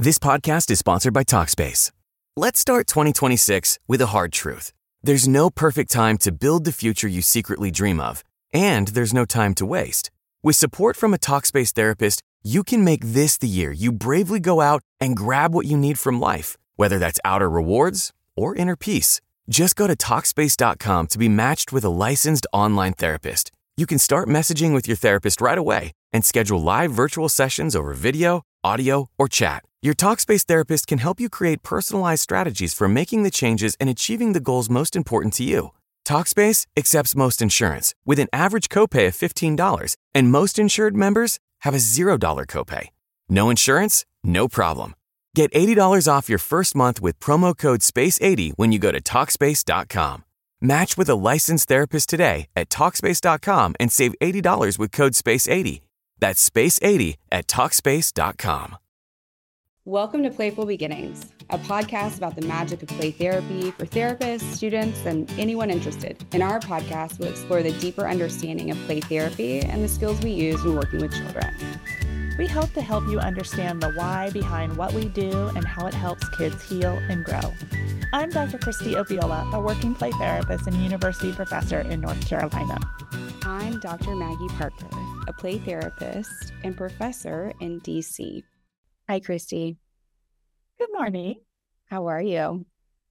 This podcast is sponsored by Talkspace. Let's start 2026 with a hard truth. There's no perfect time to build the future you secretly dream of, and there's no time to waste. With support from a Talkspace therapist, you can make this the year you bravely go out and grab what you need from life, whether that's outer rewards or inner peace. Just go to Talkspace.com to be matched with a licensed online therapist. You can start messaging with your therapist right away and schedule live virtual sessions over video, audio, or chat. Your Talkspace therapist can help you create personalized strategies for making the changes and achieving the goals most important to you. Talkspace accepts most insurance with an average copay of $15, and most insured members have a $0 copay. No insurance? No problem. Get $80 off your first month with promo code SPACE80 when you go to Talkspace.com. Match with a licensed therapist today at Talkspace.com and save $80 with code SPACE80. That's SPACE80 at Talkspace.com. Welcome to Playful Beginnings, a podcast about the magic of play therapy for therapists, students, and anyone interested. In our podcast, we'll explore the deeper understanding of play therapy and the skills we use when working with children. We hope to help you understand the why behind what we do and how it helps kids heal and grow. I'm Dr. Christy Opiola, a working play therapist and university professor in North Carolina. I'm Dr. Maggie Parker, a play therapist and professor in DC. Hi, Christy. Good morning. How are you?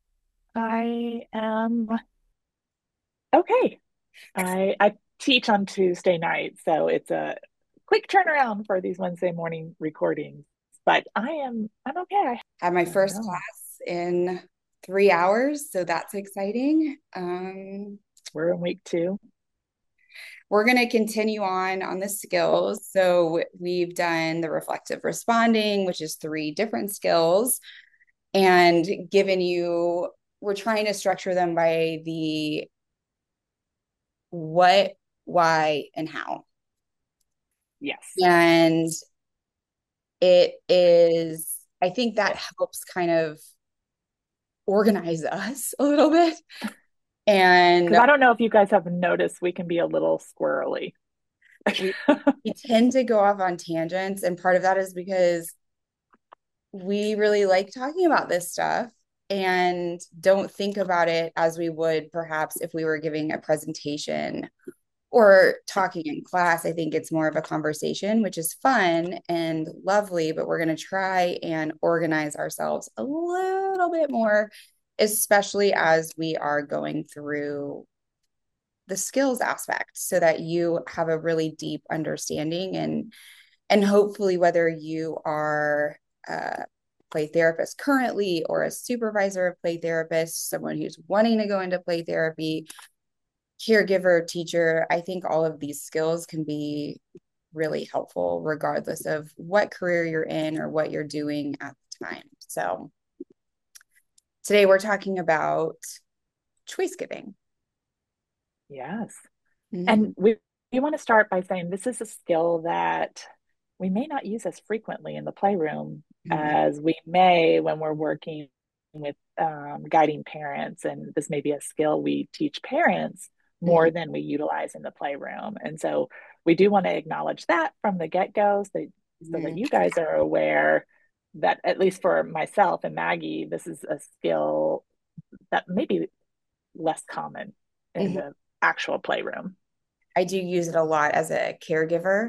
I am okay. I teach on Tuesday night, so it's a quick turnaround for these Wednesday morning recordings. But I'm okay. I had my first class in 3 hours, so that's exciting. We're in week 2. We're going to continue on the skills. So we've done the reflective responding, which is 3 different skills, and we're trying to structure them by the what, why, and how. Yes. And I think that helps kind of organize us a little bit. And I don't know if you guys have noticed, we can be a little squirrely. we tend to go off on tangents, and part of that is because we really like talking about this stuff and don't think about it as we would perhaps if we were giving a presentation or talking in class. I think it's more of a conversation, which is fun and lovely, but we're going to try and organize ourselves a little bit more, especially as we are going through the skills aspect, so that you have a really deep understanding and hopefully, whether you are a play therapist currently or a supervisor of play therapists, someone who's wanting to go into play therapy, caregiver, teacher, I think all of these skills can be really helpful regardless of what career you're in or what you're doing at the time. So today we're talking about choice giving. Yes. Mm-hmm. And we want to start by saying this is a skill that we may not use as frequently in the playroom as we may when we're working with guiding parents. And this may be a skill we teach parents more than we utilize in the playroom. And so we do want to acknowledge that from the get-go so that you guys are aware that, at least for myself and Maggie, this is a skill that may be less common in the actual playroom. I do use it a lot as a caregiver.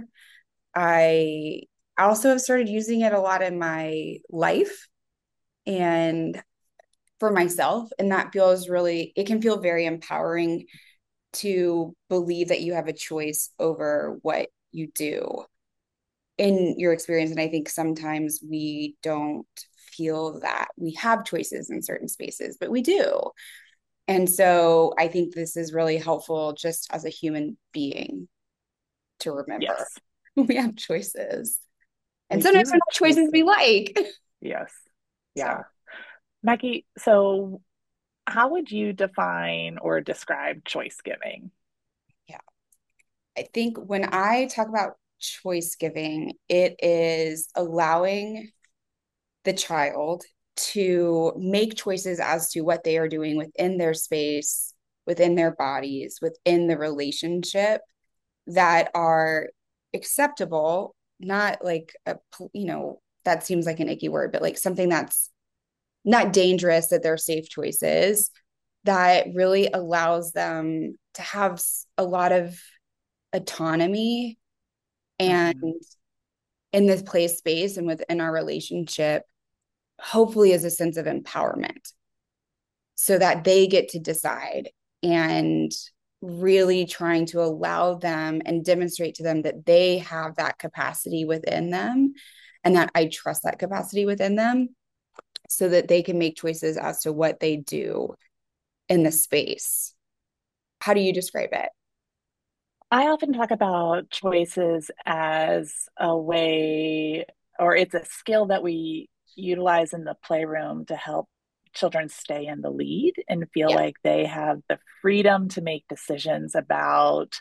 I also have started using it a lot in my life and for myself. And that it can feel very empowering to believe that you have a choice over what you do in your experience. And I think sometimes we don't feel that we have choices in certain spaces, but we do. And so I think this is really helpful just as a human being to remember we have choices. And sometimes we're not choices we like. Yes. Yeah. So. Maggie, so how would you define or describe choice giving? Yeah. I think when I talk about choice giving, it is allowing the child to make choices as to what they are doing within their space, within their bodies, within the relationship that are acceptable, not like that seems like an icky word, but like something that's not dangerous, that they're safe choices that really allows them to have a lot of autonomy and in this play space and within our relationship, hopefully is a sense of empowerment so that they get to decide, and really trying to allow them and demonstrate to them that they have that capacity within them and that I trust that capacity within them so that they can make choices as to what they do in the space. How do you describe it? I often talk about choices as a way, or it's a skill that we utilize in the playroom to help children stay in the lead and feel Yeah. like they have the freedom to make decisions about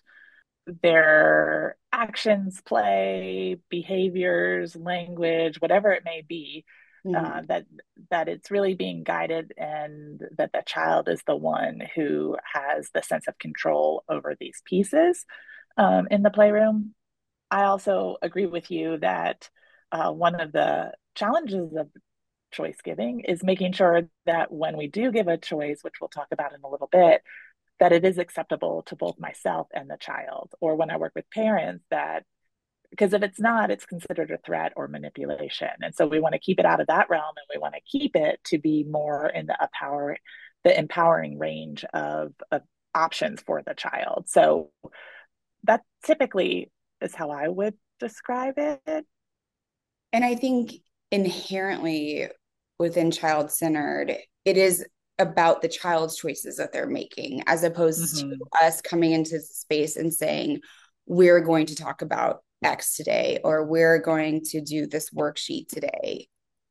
their actions, play, behaviors, language, whatever it may be, Mm-hmm. that it's really being guided, and that the child is the one who has the sense of control over these pieces in the playroom. I also agree with you that one of the challenges of choice giving is making sure that when we do give a choice, which we'll talk about in a little bit, that it is acceptable to both myself and the child. Or when I work with parents, that because if it's not, it's considered a threat or manipulation. And so we want to keep it out of that realm, and we want to keep it to be more in the empowering range of options for the child. So that typically is how I would describe it. And I think inherently within child centered, it is about the child's choices that they're making, as opposed to Mm-hmm. us coming into space and saying, we're going to talk about X today, or we're going to do this worksheet today.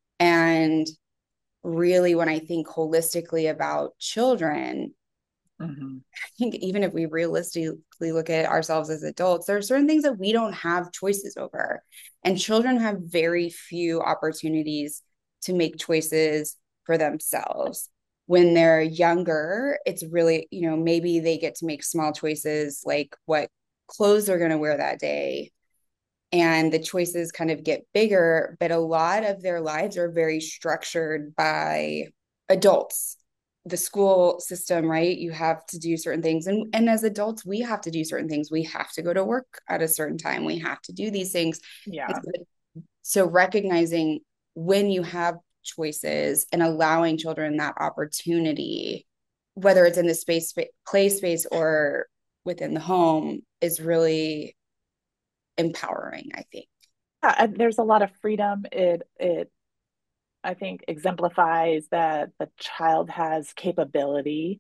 And really, when I think holistically about children, Mm-hmm. I think even if we realistically look at ourselves as adults, there are certain things that we don't have choices over. And children have very few opportunities to make choices for themselves. When they're younger, it's really, maybe they get to make small choices like what clothes they're going to wear that day. And the choices kind of get bigger, but a lot of their lives are very structured by adults, the school system, right? You have to do certain things. And as adults, we have to do certain things. We have to go to work at a certain time. We have to do these things. Yeah. So recognizing when you have choices and allowing children that opportunity, whether it's in the play space or within the home, is really empowering, I think. Yeah, there's a lot of freedom. It I think exemplifies that the child has capability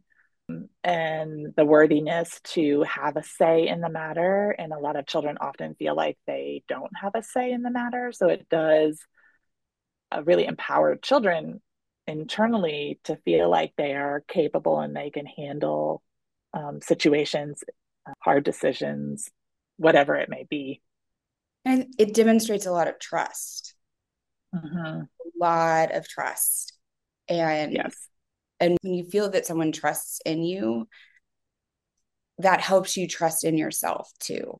and the worthiness to have a say in the matter. And a lot of children often feel like they don't have a say in the matter. So it does really empower children internally to feel like they are capable and they can handle situations, hard decisions, whatever it may be. And it demonstrates a lot of trust, Mm-hmm. a lot of trust. And Yes. and when you feel that someone trusts in you, that helps you trust in yourself too.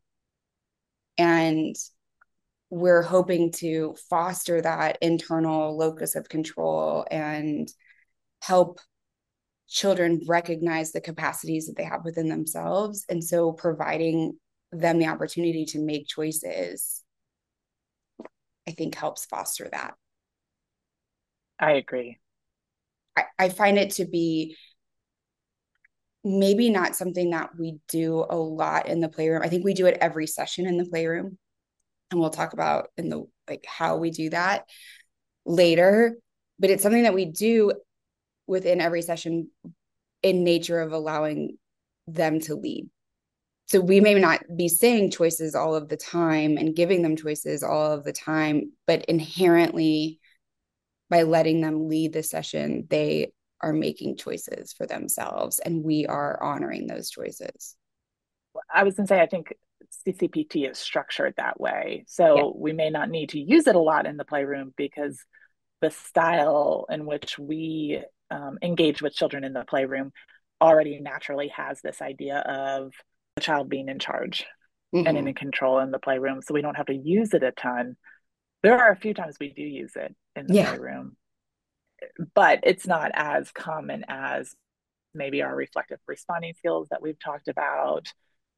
And we're hoping to foster that internal locus of control and help children recognize the capacities that they have within themselves. And so providing them the opportunity to make choices, I think, helps foster that. I agree. I find it to be maybe not something that we do a lot in the playroom. I think we do it every session in the playroom. And we'll talk about in the like how we do that later. But it's something that we do within every session in nature of allowing them to lead. So we may not be saying choices all of the time and giving them choices all of the time, but inherently by letting them lead the session, they are making choices for themselves and we are honoring those choices. I was going to say, I think CCPT is structured that way. Yeah. So we may not need to use it a lot in the playroom because the style in which we engage with children in the playroom already naturally has this idea of the child being in charge and Mm-hmm. in control in the playroom. So we don't have to use it a ton. There are a few times we do use it in the Yeah. playroom, but it's not as common as maybe our reflective responding skills that we've talked about,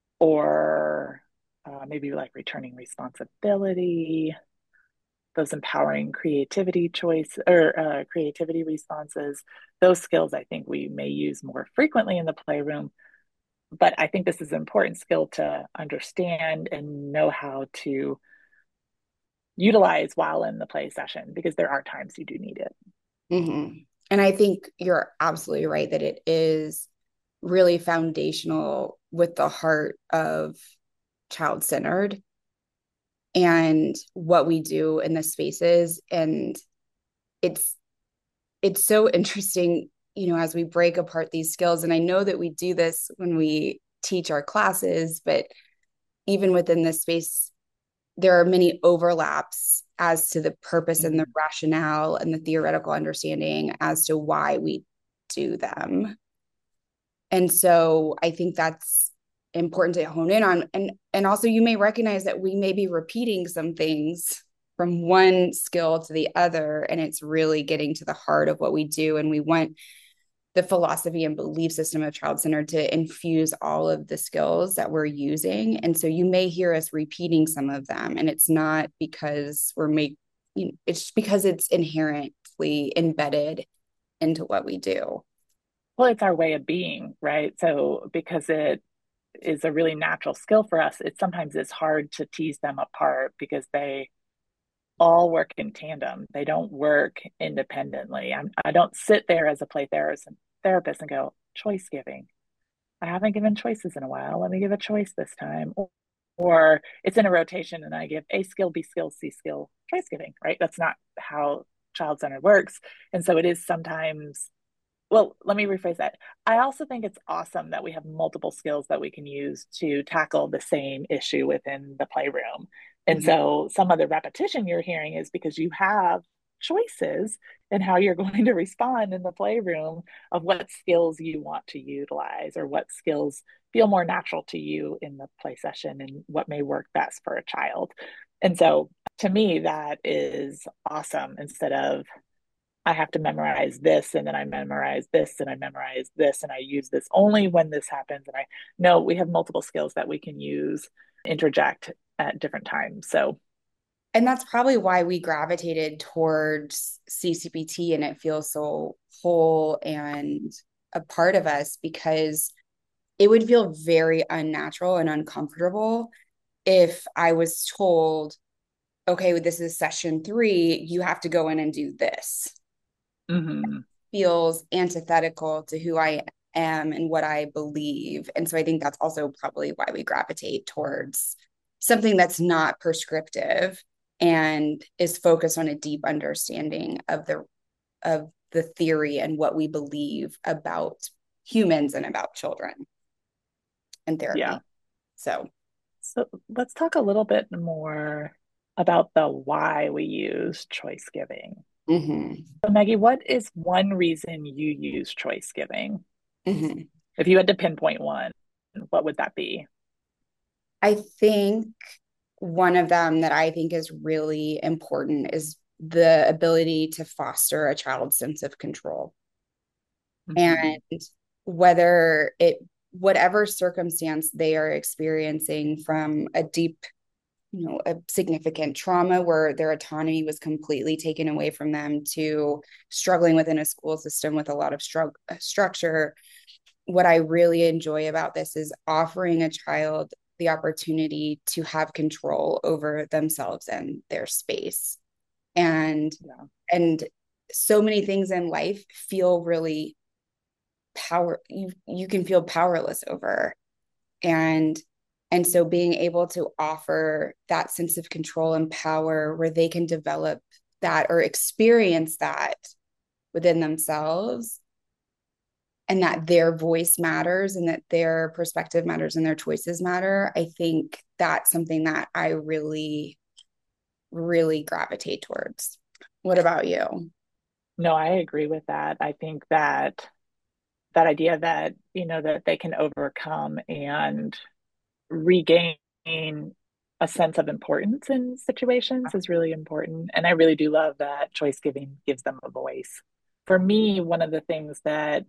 or maybe like returning responsibility, those empowering creativity choice or creativity responses. Those skills I think we may use more frequently in the playroom, but I think this is an important skill to understand and know how to utilize while in the play session, because there are times you do need it. Mm-hmm. And I think you're absolutely right that it is really foundational with the heart of child centered and what we do in the spaces. And it's it's so interesting, as we break apart these skills. And I know that we do this when we teach our classes, but even within this space, there are many overlaps as to the purpose and the Mm-hmm. rationale and the theoretical understanding as to why we do them. And so I think that's important to hone in on. And also you may recognize that we may be repeating some things from one skill to the other. And it's really getting to the heart of what we do. And we want the philosophy and belief system of child center to infuse all of the skills that we're using. And so you may hear us repeating some of them. And it's not because it's because it's inherently embedded into what we do. Well, it's our way of being, right? So because it is a really natural skill for us, it sometimes is hard to tease them apart because they all work in tandem. They don't work independently. I don't sit there as a play therapist and go, choice giving. I haven't given choices in a while. Let me give a choice this time. Or it's in a rotation and I give A skill, B skill, C skill, choice giving, right? That's not how child centered works. And so it is sometimes, well, let me rephrase that. I also think it's awesome that we have multiple skills that we can use to tackle the same issue within the playroom. And Mhm. so some of the repetition you're hearing is because you have choices in how you're going to respond in the playroom of what skills you want to utilize or what skills feel more natural to you in the play session and what may work best for a child. And so to me, that is awesome instead of I have to memorize this and then I memorize this and I memorize this and I use this only when this happens. And I know we have multiple skills that we can use, interject at different times. So, And that's probably why we gravitated towards CCPT and it feels so whole and a part of us because it would feel very unnatural and uncomfortable if I was told, okay, this is session 3, you have to go in and do this. mm-hmm. Feels antithetical to who I am and what I believe. And so I think that's also probably why we gravitate towards something that's not prescriptive and is focused on a deep understanding of the theory and what we believe about humans and about children and Yeah. therapy. So, So let's talk a little bit more about the why we use choice giving. mhm, So, Maggie, what is one reason you use choice giving? mhm. If you had to pinpoint one, what would that be? I think one of them that I think is really important is the ability to foster a child's sense of control. Mm-hmm. And whether it, whatever circumstance they are experiencing from a deep, a significant trauma where their autonomy was completely taken away from them to struggling within a school system with a lot of structure. What I really enjoy about this is offering a child the opportunity to have control over themselves and their space. And Yeah. and so many things in life feel really you can feel powerless over. And and so being able to offer that sense of control and power where they can develop that or experience that within themselves and that their voice matters and that their perspective matters and their choices matter, I think that's something that I really, really gravitate towards. What about you? No, I agree with that. I think that that idea that, that they can overcome and regain a sense of importance in situations is really important. And I really do love that choice giving gives them a voice. For me, one of the things that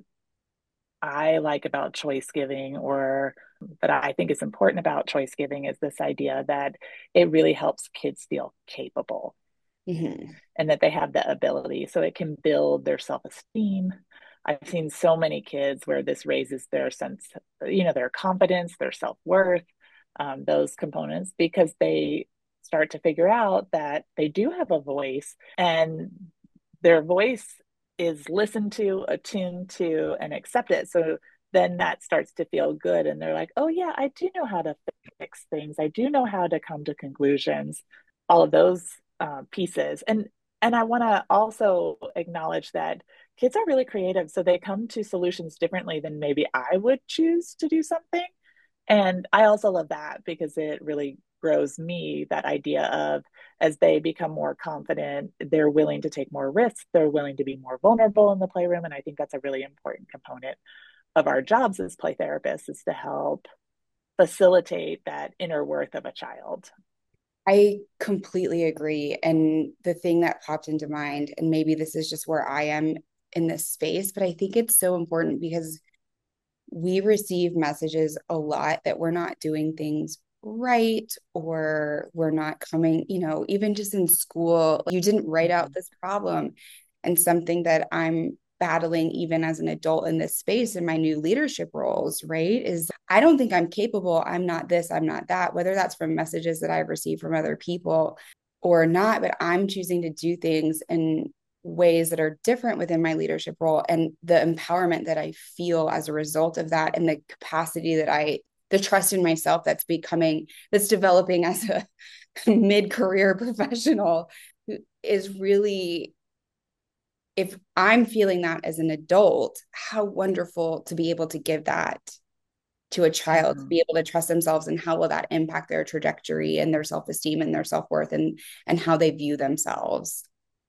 I like about choice giving, or that I think is important about choice giving, is this idea that it really helps kids feel capable Mm-hmm. and that they have the ability. So it can build their self esteem. I've seen so many kids where this raises their sense, their confidence, their self worth, those components, because they start to figure out that they do have a voice and their voice is listened to, attuned to, and accepted. So then that starts to feel good. And they're like, oh, yeah, I do know how to fix things. I do know how to come to conclusions, all of those pieces. And I want to also acknowledge that kids are really creative. So they come to solutions differently than maybe I would choose to do something. And I also love that because it really grows me, that idea of, as they become more confident, they're willing to take more risks, they're willing to be more vulnerable in the playroom. And I think that's a really important component of our jobs as play therapists, is to help facilitate that inner worth of a child. I completely agree. And the thing that popped into mind, and maybe this is just where I am in this space, but I think it's so important because we receive messages a lot that we're not doing things right, or we're not coming, even just in school, you didn't write out this problem. And something that I'm battling even as an adult in this space in my new leadership roles, right, is I don't think I'm capable. I'm not this, I'm not that, whether that's from messages that I've received from other people or not, but I'm choosing to do things in ways that are different within my leadership role, and the empowerment that I feel as a result of that, and the capacity that the trust in myself that's developing as a mid-career professional is really, if I'm feeling that as an adult, how wonderful to be able to give that to a child, to be able to trust themselves, and how will that impact their trajectory and their self-esteem and their self-worth, and how they view themselves,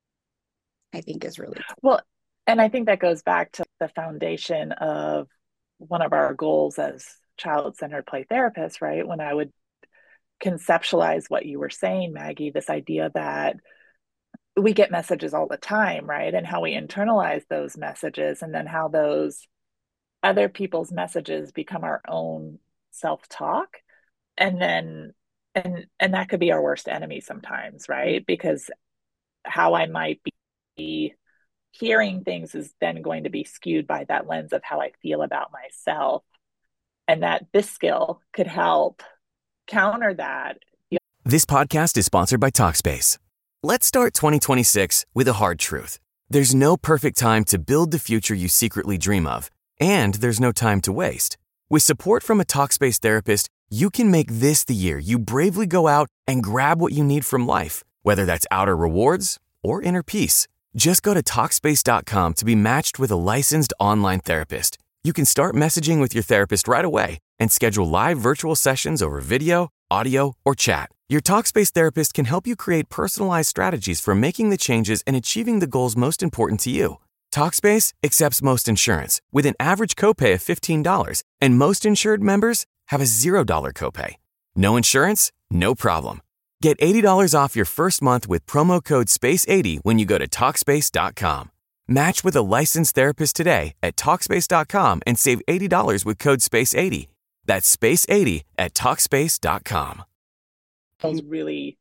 I think is really cool. Well, and I think that goes back to the foundation of one of our goals as child-centered play therapists, right? When I would conceptualize what you were saying, Maggie, this idea that we get messages all the time, right? And how we internalize those messages, and then how those other people's messages become our own self-talk. And then and that could be our worst enemy sometimes, right? Because how I might be hearing things is then going to be skewed by that lens of how I feel about myself. And that this skill could help counter that. This podcast is sponsored by Talkspace. Let's start 2026 with a hard truth. There's no perfect time to build the future you secretly dream of, and there's no time to waste. With support from a Talkspace therapist, you can make this the year you bravely go out and grab what you need from life, whether that's outer rewards or inner peace. Just go to Talkspace.com to be matched with a licensed online therapist. You can start messaging with your therapist right away and schedule live virtual sessions over video, audio, or chat. Your Talkspace therapist can help you create personalized strategies for making the changes and achieving the goals most important to you. Talkspace accepts most insurance with an average copay of $15, and most insured members have a $0 copay. No insurance? No problem. Get $80 off your first month with promo code SPACE80 when you go to Talkspace.com. Match with a licensed therapist today at Talkspace.com and save $80 with code SPACE80. That's SPACE80 at Talkspace.com. Feels really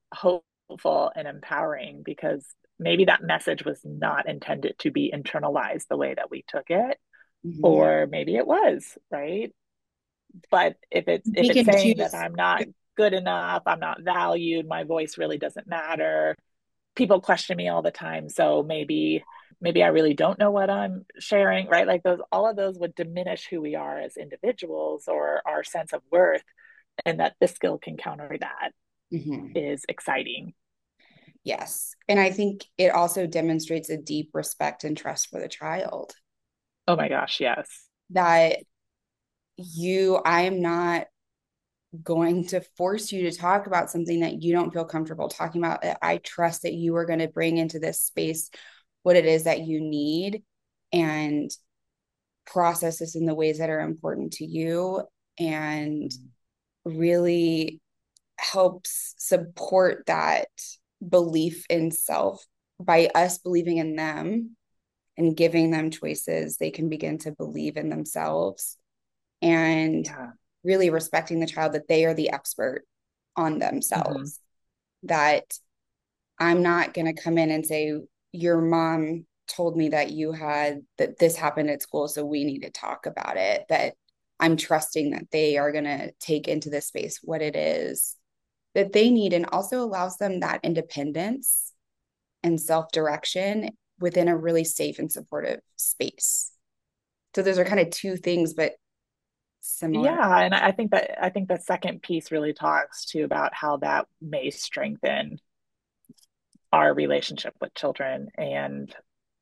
hopeful and empowering, because maybe that message was not intended to be internalized the way that we took it, or maybe it was, right? But if it's saying that I'm not good enough, I'm not valued, my voice really doesn't matter, people question me all the time, so maybe I really don't know what I'm sharing, right? Like all of those would diminish who we are as individuals or our sense of worth, and that this skill can counter that is exciting. Yes. And I think it also demonstrates a deep respect and trust for the child. Oh my gosh, yes. That I am not going to force you to talk about something that you don't feel comfortable talking about. I trust that you are going to bring into this space what it is that you need and process this in the ways that are important to you, and really helps support that belief in self. By us believing in them and giving them choices, they can begin to believe in themselves and Yeah. really respecting the child, that they are the expert on Mm-hmm. themselves. That I'm not going to come in and say, your mom told me that this happened at school, so we need to talk about it. That I'm trusting that they are going to take into this space what it is that they need, and also allows them that independence and self-direction within a really safe and supportive space. So those are kind of two things, but similar. Yeah, and I think the second piece really talks to about how that may strengthen our relationship with children, and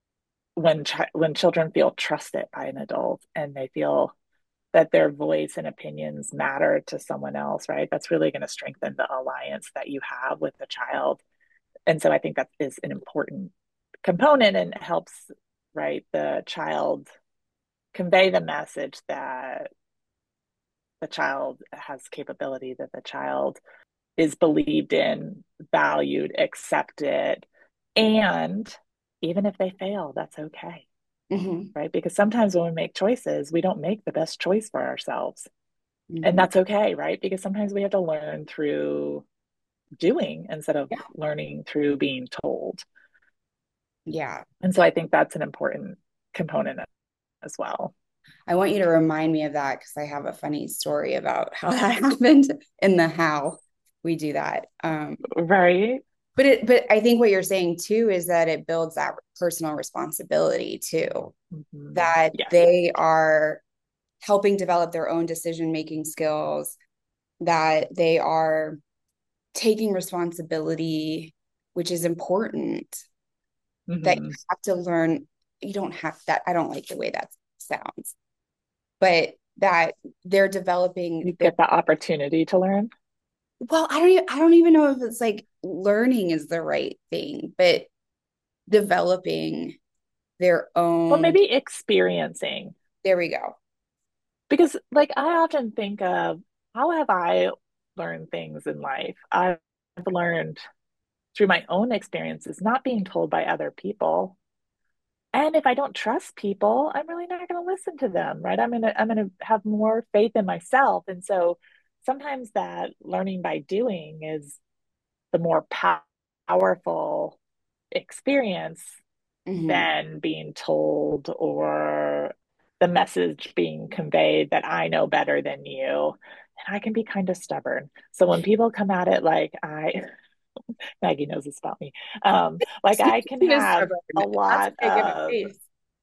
when children feel trusted by an adult and they feel that their voice and opinions matter to someone else, right? That's really going to strengthen the alliance that you have with the child. And so I think that is an important component and helps, right, the child convey the message that the child has capability, that the child is believed in, valued, accepted, and even if they fail, that's okay, Mm-hmm. right? Because sometimes when we make choices, we don't make the best choice for ourselves. And Mm-hmm. that's okay, right? Because sometimes we have to learn through doing instead of Yeah. learning through being told. Yeah. And so I think that's an important component as well. I want you to remind me of that because I have a funny story about how that happened and the how we do that. Right? But I think what you're saying too is that it builds that personal responsibility too, Mm-hmm. that Yes. they are helping develop their own decision making skills, that they are taking responsibility, which is important, that you Mm-hmm. have to learn. You don't have that. I don't like the way that sounds, but that they're developing You their, get the opportunity to learn. well, I don't even know if it's like learning is the right thing, but developing their Well, own. maybe experiencing, There we go. because like I often think of how have I learned things in life? I've learned through my own experiences, not being told by other people. And if I don't trust people, I'm really not going to listen to them, right? I'm going to have more faith in myself. And so sometimes that learning by doing is the more powerful experience Mm-hmm. than being told or the message being conveyed that I know better than you. And I can be kind of stubborn. So when people come at it like Maggie knows this about me, like I can He is have stubborn. a That's lot why I give it of face.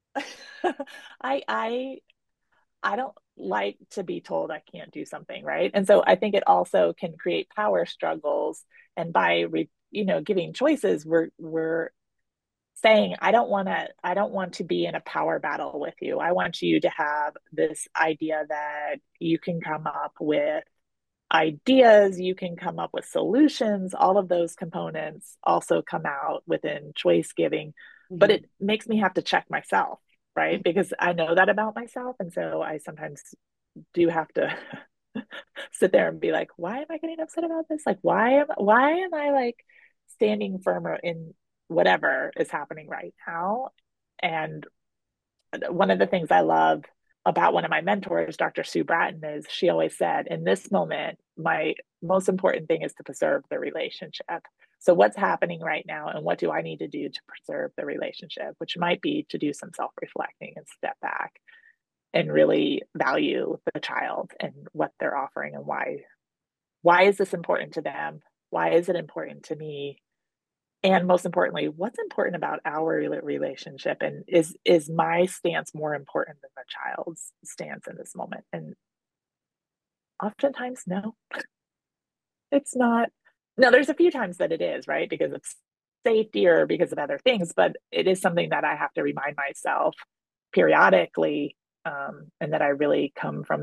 I I I don't like to be told I can't do something, right? And so I think it also can create power struggles. And by giving choices, we're saying I don't want to be in a power battle with you. I want you to have this idea that you can come up with ideas, you can come up with solutions. All of those components also come out within choice giving, but Mm-hmm. it makes me have to check myself, right? Because I know that about myself. And so I sometimes do have to sit there and be like, why am I getting upset about this? Like, why am I like standing firmer in whatever is happening right now? And one of the things I love about one of my mentors, Dr. Sue Bratton, is she always said, in this moment, my most important thing is to preserve the relationship. So, what's happening right now, and what do I need to do to preserve the relationship? Which might be to do some self reflecting and step back and really value the child and what they're offering and why. Why is this important to them? Why is it important to me? And most importantly, what's important about our relationship, and is my stance more important than the child's stance in this moment? And oftentimes no, it's not. Now there's a few times that it is, right, because of safety or because of other things, but it is something that I have to remind myself periodically, and that I really come from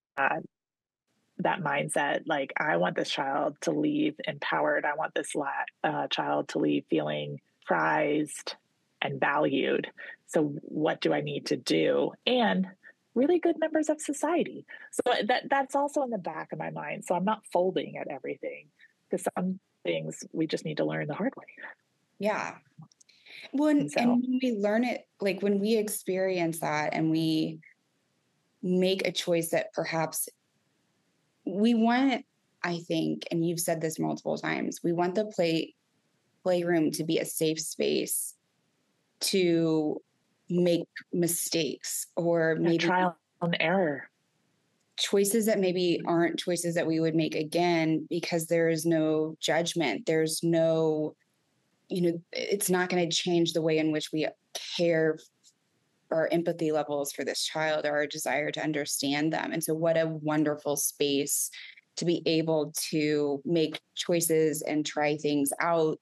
that mindset. Like, I want this child to leave empowered. I want this child to leave feeling prized and valued. So what do I need to do? And really good members of society. So that's also in the back of my mind. So I'm not folding at everything, because some things we just need to learn the hard way. Yeah. When we learn it, like when we experience that and we make a choice that perhaps we want, I think, and you've said this multiple times, we want the playroom to be a safe space to make mistakes, or maybe trial and error choices that maybe aren't choices that we would make again, because there is no judgment. There's no, it's not going to change the way in which we care, our empathy levels for this child, or our desire to understand them. And so what a wonderful space to be able to make choices and try things out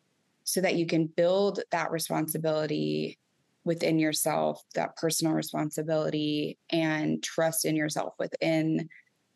so that you can build that responsibility within yourself, that personal responsibility and trust in yourself within,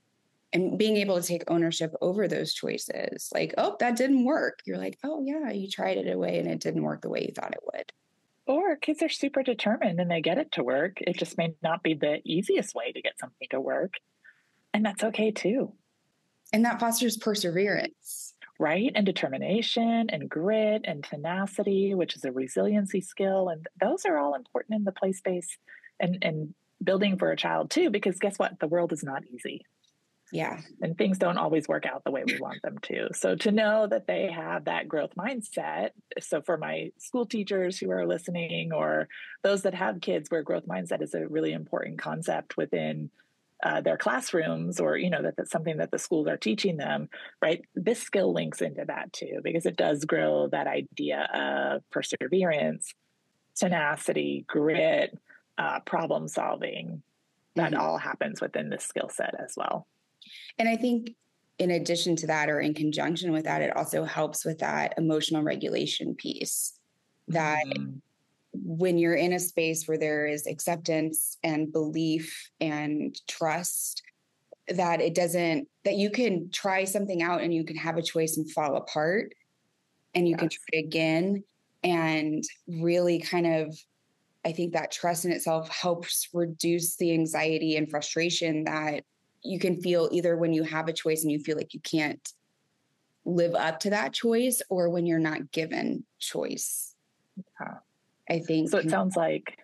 and being able to take ownership over those choices. Like, oh, that didn't work. You're like, oh yeah, you tried it away and it didn't work the way you thought it would. Or kids are super determined and they get it to work. It just may not be the easiest way to get something to work. And that's okay too. And that fosters perseverance. Right? And determination and grit and tenacity, which is a resiliency skill. And those are all important in the play space and building for a child too, because guess what? The world is not easy. Yeah. And things don't always work out the way we want them to. So to know that they have that growth mindset. So for my school teachers who are listening, or those that have kids where growth mindset is a really important concept within their classrooms, or, that's something that the schools are teaching them, right? This skill links into that too, because it does grow that idea of perseverance, tenacity, grit, problem solving. That all happens within this skill set as well. And I think in addition to that, or in conjunction with that, it also helps with that emotional regulation piece, that when you're in a space where there is acceptance and belief and trust, that that you can try something out and you can have a choice and fall apart, and you can try again. And really kind of, I think that trust in itself helps reduce the anxiety and frustration that you can feel either when you have a choice and you feel like you can't live up to that choice, or when you're not given choice. Yeah. I think. So it sounds like,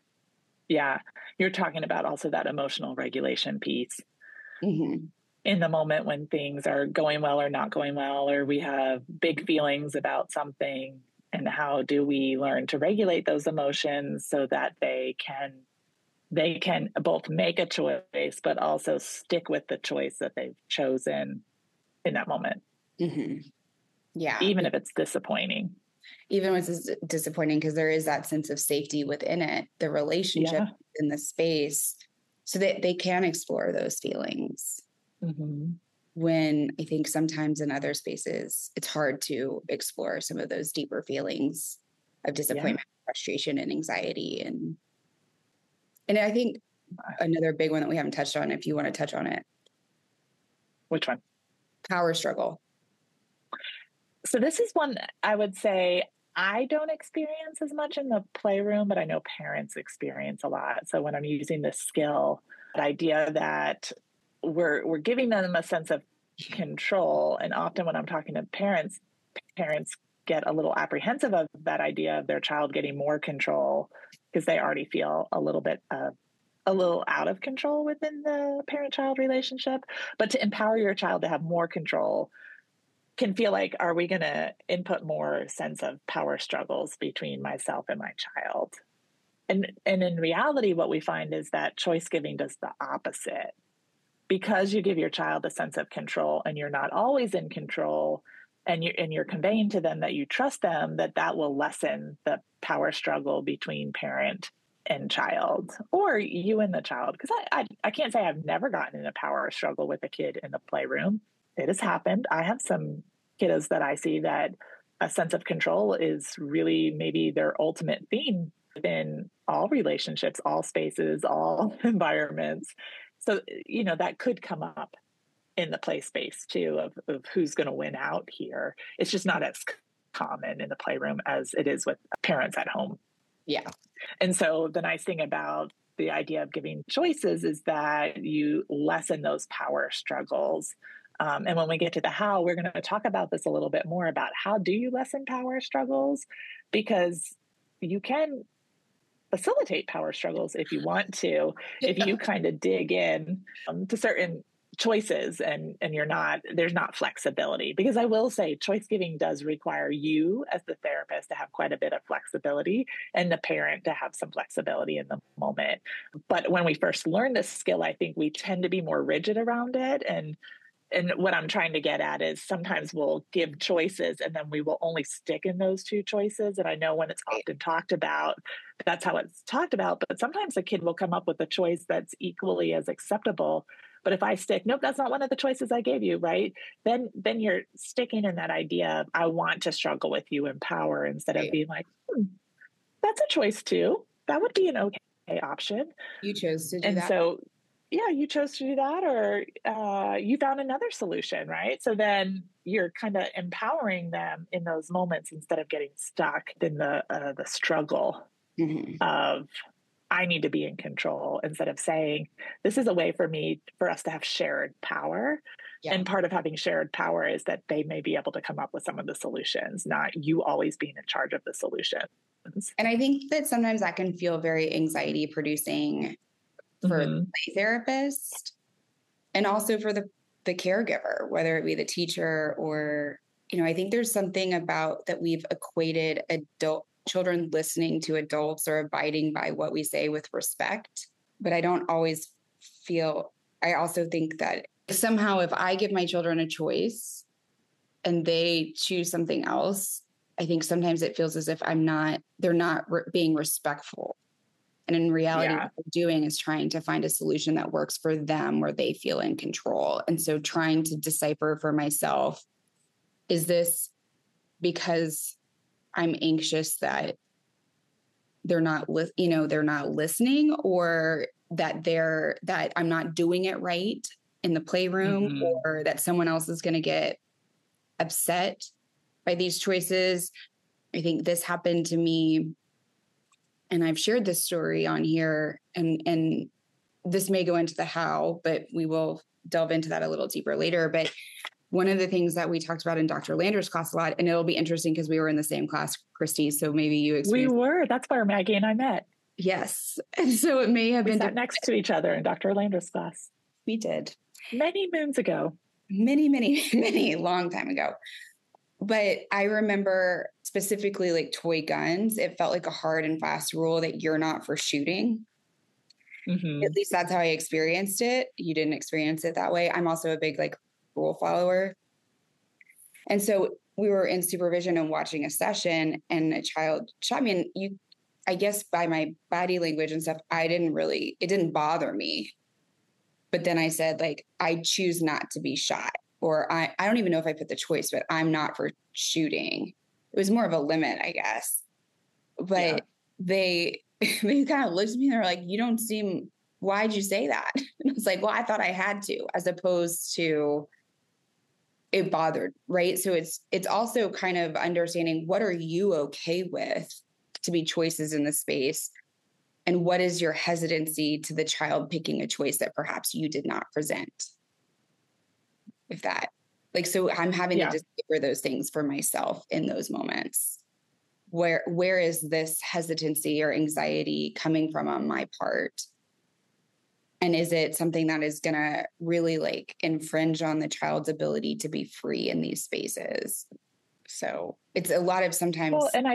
you're talking about also that emotional regulation piece. Mm-hmm. In the moment when things are going well or not going well, or we have big feelings about something, and how do we learn to regulate those emotions so that they can both make a choice, but also stick with the choice that they've chosen in that moment. Mm-hmm. Yeah. Even if it's disappointing. Even when it's disappointing, because there is that sense of safety within it, the relationship in the space, so that they can explore those feelings. Mm-hmm. When I think sometimes in other spaces, it's hard to explore some of those deeper feelings of disappointment, frustration, and anxiety. And I think another big one that we haven't touched on, if you want to touch on it. Which one? Power struggle. So this is one I would say I don't experience as much in the playroom, but I know parents experience a lot. So when I'm using this skill, the idea that we're giving them a sense of control. And often when I'm talking to parents get a little apprehensive of that idea of their child getting more control, because they already feel a little out of control within the parent-child relationship. But to empower your child to have more control can feel like, are we going to input more sense of power struggles between myself and my child? And in reality, what we find is that choice giving does the opposite. Because you give your child a sense of control, and you're not always in control, and you're conveying to them that you trust them, that will lessen the power struggle between parent and child, or you and the child. Because I can't say I've never gotten in a power struggle with a kid in the playroom. It has happened. I have some kiddos that I see that a sense of control is really maybe their ultimate theme within all relationships, all spaces, all environments. So, that could come up in the play space too, of who's going to win out here. It's just not as common in the playroom as it is with parents at home. Yeah. And so the nice thing about the idea of giving choices is that you lessen those power struggles. And when we get to the how, we're going to talk about this a little bit more about how do you lessen power struggles, because you can facilitate power struggles if you want to, if you kind of dig in to certain choices and there's not flexibility. Because I will say choice giving does require you as the therapist to have quite a bit of flexibility and the parent to have some flexibility in the moment. But when we first learn this skill, I think we tend to be more rigid around it. And what I'm trying to get at is sometimes we'll give choices and then we will only stick in those two choices. And I know when it's often talked about, that's how it's talked about. But sometimes a kid will come up with a choice that's equally as acceptable. But if I stick, nope, that's not one of the choices I gave you, right? Then you're sticking in that idea of I want to struggle with you in power instead of being like, that's a choice too. That would be an okay option. You chose to do that. And so you chose to do that, or you found another solution, right? So then you're kind of empowering them in those moments instead of getting stuck in the struggle of I need to be in control, instead of saying this is a way for us to have shared power. Yeah. And part of having shared power is that they may be able to come up with some of the solutions, not you always being in charge of the solution. And I think that sometimes that can feel very anxiety producing for the play therapist and also for the caregiver, whether it be the teacher or, I think there's something about that we've equated children listening to adults or abiding by what we say with respect. But I don't always I also think that somehow if I give my children a choice and they choose something else, I think sometimes it feels as if they're not being respectful. And in reality, what we're doing is trying to find a solution that works for them where they feel in control. And so trying to decipher for myself, is this because I'm anxious that they're not listening, or that I'm not doing it right in the playroom, or that someone else is going to get upset by these choices. I think this happened to me, and I've shared this story on here, and this may go into the how, but we will delve into that a little deeper later. But one of the things that we talked about in Dr. Lander's class a lot, and it'll be interesting because we were in the same class, Christy, so maybe you experienced. We were. That's where Maggie and I met. Yes. And so it may have been sat next to each other in Dr. Lander's class. We did. Many moons ago. Many, long time ago. But I remember specifically like toy guns. It felt like a hard and fast rule that you're not for shooting. At least that's how I experienced it. You didn't experience it that way. I'm also a big rule follower. And so we were in supervision and watching a session, and a child shot me. And I guess by my body language and stuff, it didn't bother me. But then I said, I choose not to be shot. Or I don't even know if I put the choice, but I'm not for shooting. It was more of a limit, I guess. But they kind of looked at me and they're like, you don't seem, why'd you say that? And I was like, well, I thought I had to, as opposed to it bothered, right? So it's also kind of understanding, what are you okay with to be choices in the space? And what is your hesitancy to the child picking a choice that perhaps you did not present? If that, so I'm having to decipher those things for myself in those moments. Where is this hesitancy or anxiety coming from on my part? And is it something that is going to really infringe on the child's ability to be free in these spaces? So it's a lot of sometimes. Well, and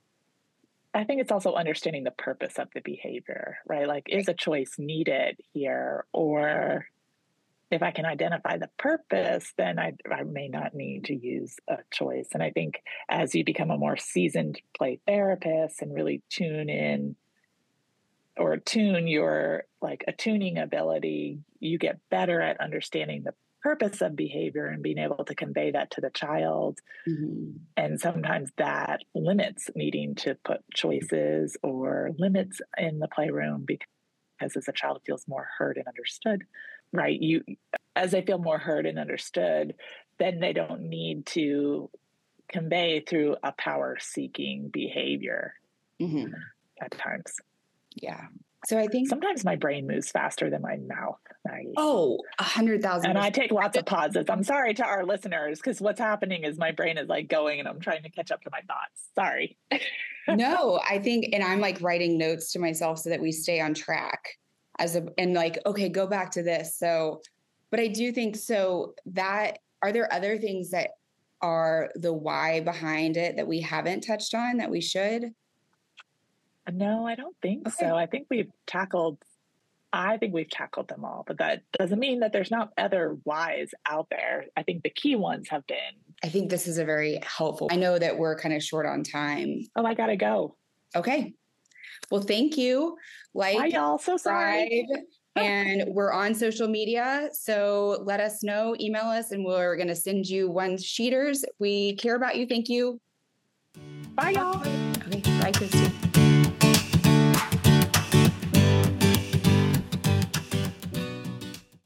I think it's also understanding the purpose of the behavior, right? Is a choice needed here? Or if I can identify the purpose, then I may not need to use a choice. And I think as you become a more seasoned play therapist and really tune in or attune your attuning ability, you get better at understanding the purpose of behavior and being able to convey that to the child. And sometimes that limits needing to put choices or limits in the playroom, because as a child feels more heard and understood, right? As they feel more heard and understood, then they don't need to convey through a power-seeking behavior at times. Yeah. So I think sometimes my brain moves faster than my mouth, Maggie. Oh, 100,000. And I take lots of pauses. I'm sorry to our listeners, because what's happening is my brain is like going and I'm trying to catch up to my thoughts. Sorry. No, I think, and I'm like writing notes to myself so that we stay on track and like, okay, go back to this. So, but I do think so that, are there other things that are the why behind it that we haven't touched on that we should? No, I don't think so. I think we've tackled them all, but that doesn't mean that there's not other whys out there. I think the key ones have been. I think this is a very helpful. I know that we're kind of short on time. Oh, I gotta go. Okay. Well, thank you. Bye, y'all. So sorry. And we're on social media. So let us know, email us, and we're going to send you one-sheeters. We care about you. Thank you. Bye, y'all. Okay. Bye, Christy.